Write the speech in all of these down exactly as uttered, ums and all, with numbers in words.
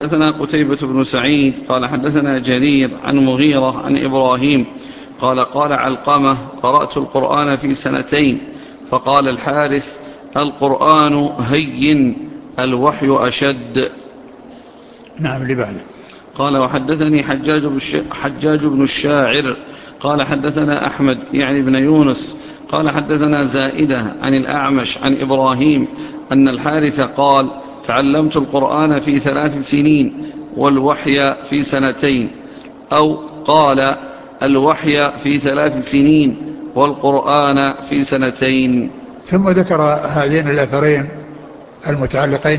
حدثنا قتيبة بن سعيد قال حدثنا جرير عن مغيرة عن إبراهيم قال قال علقمة قرأت القرآن في سنتين. فقال الحارث القرآن هين الوحي أشد. نعم اللي بعده. قال وحدثني حجاج حجاج بن الشاعر قال حدثنا أحمد يعني بن يونس قال حدثنا زائدة عن الأعمش عن إبراهيم أن الحارث قال تعلمت القرآن في ثلاث سنين والوحي في سنتين، أو قال الوحي في ثلاث سنين والقرآن في سنتين. ثم ذكر هذين الأثرين المتعلقين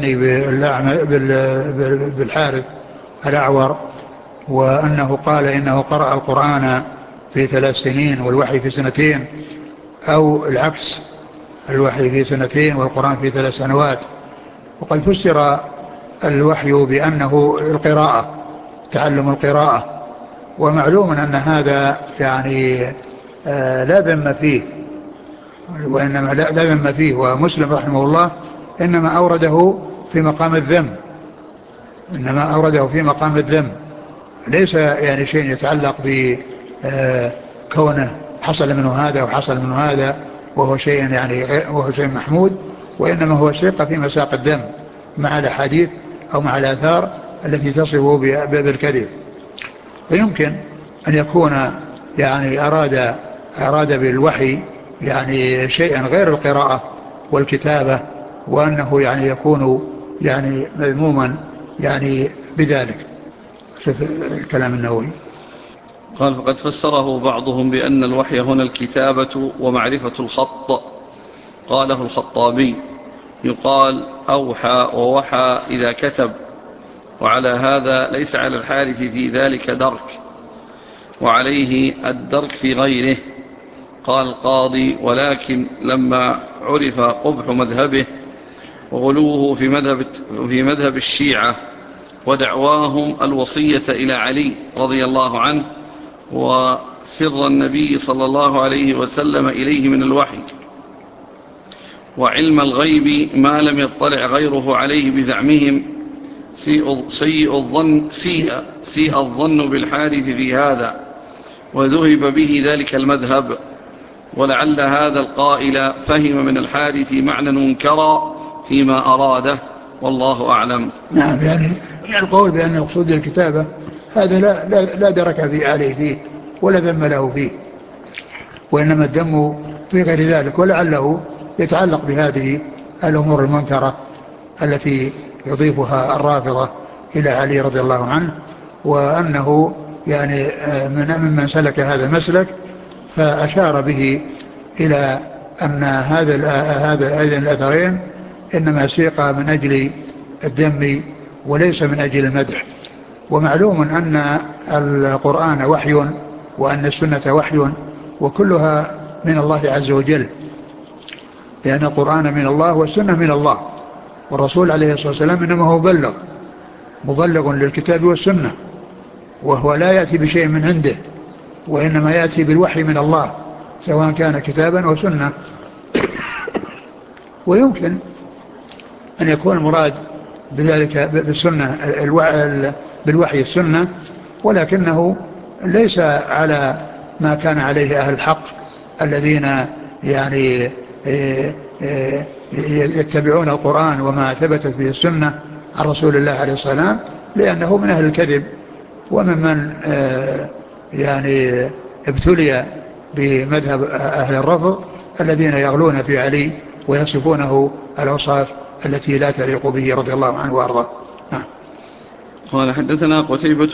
بالحارث الأعور، وأنه قال إنه قرأ القرآن في ثلاث سنين والوحي في سنتين، أو العكس الوحي في سنتين والقرآن في ثلاث سنوات. وقد فسر الوحي بأنه القراءة، تعلم القراءة، ومعلوم أن هذا يعني لا ذم فيه، وإنما لا ذم فيه، ومسلم رحمه الله إنما أورده في مقام الذم، إنما أورده في مقام الذم، ليس يعني شيء يتعلق بكونه حصل منه هذا وحصل منه هذا وهو شيء يعني وهو شيء محمود، وإنما هو سيق في مساق الذم مع الأحاديث أو مع الآثار التي تصفه بالكذب. ويمكن أن يكون يعني أراد أراد بالوحي يعني شيئا غير القراءة والكتابة، وأنه يعني يكون يعني مذموما يعني بذلك. شوف كلام النووي. قال فقد فسره بعضهم بأن الوحي هنا الكتابة ومعرفة الخط. قاله الخطابي يقال أوحى ووحى إذا كتب، وعلى هذا ليس على الحارث في ذلك درك، وعليه الدرك في غيره. قال القاضي ولكن لما عرف قبح مذهبه وغلوه في مذهب, في مذهب الشيعة ودعواهم الوصية إلى علي رضي الله عنه وسر النبي صلى الله عليه وسلم إليه من الوحي وعلم الغيب ما لم يطلع غيره عليه بزعمهم، سيء الظن, سيء, سيء الظن بالحارث في هذا، وذهب به ذلك المذهب. ولعل هذا القائل فهم من الحارث معنى منكرا فيما أراده، والله أعلم. نعم، يعني القول بأن مقصود الكتابة هذا لا, لا, لا درك في عليه فيه ولا ذم له فيه، وإنما الذم في غير ذلك، ولعله يتعلق بهذه الأمور المنكرة التي يضيفها الرافضة إلى علي رضي الله عنه، وأنه يعني من ممن سلك هذا المسلك، فأشار به إلى أن هذا هذا أيضا الأثرين إنما سيق من أجل الذم وليس من أجل المدح. ومعلوم أن القرآن وحي وأن السنة وحي، وكلها من الله عز وجل، لأن القرآن من الله والسنة من الله، والرسول عليه الصلاة والسلام إنما هو مبلغ مبلغ للكتاب والسنة، وهو لا يأتي بشيء من عنده، وإنما يأتي بالوحي من الله سواء كان كتابا أو سنة. ويمكن أن يكون المراد بذلك بالسنة بالوحي السنة، ولكنه ليس على ما كان عليه أهل الحق الذين يعني يتبعون القرآن وما ثبتت به السنة عن رسول الله عليه السلام، لأنه من أهل الكذب وممن يعني ابتلي بمذهب أهل الرفض الذين يغلون في علي ويصفونه الأوصاف التي لا تليق به رضي الله عنه وأرضاه. قال حدثنا قتيبة